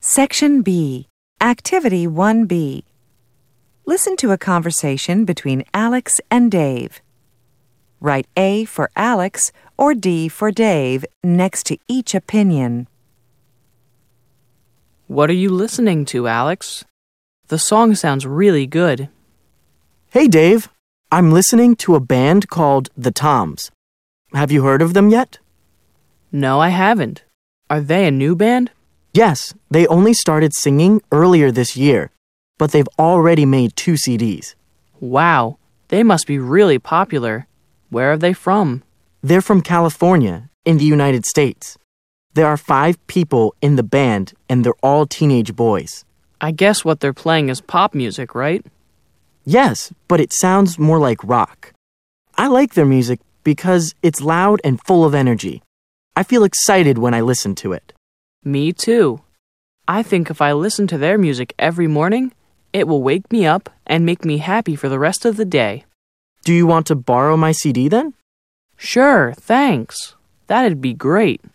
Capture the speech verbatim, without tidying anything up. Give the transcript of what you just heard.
Section B, Activity one B. Listen to a conversation between Alex and Dave. Write A for Alex or D for Dave next to each opinion. What are you listening to, Alex? The song sounds really good. Hey, Dave. I'm listening to a band called The Toms. Have you heard of them yet? No, I haven't. Are they a new band? Yes, they only started singing earlier this year, but they've already made two C Ds. Wow, they must be really popular. Where are they from? They're from California, in the United States. There are five people in the band, and they're all teenage boys. I guess what they're playing is pop music, right? Yes, but it sounds more like rock. I like their music because it's loud and full of energy. I feel excited when I listen to it. Me too. I think if I listen to their music every morning, it will wake me up and make me happy for the rest of the day. Do you want to borrow my C D then? Sure, thanks. That'd be great.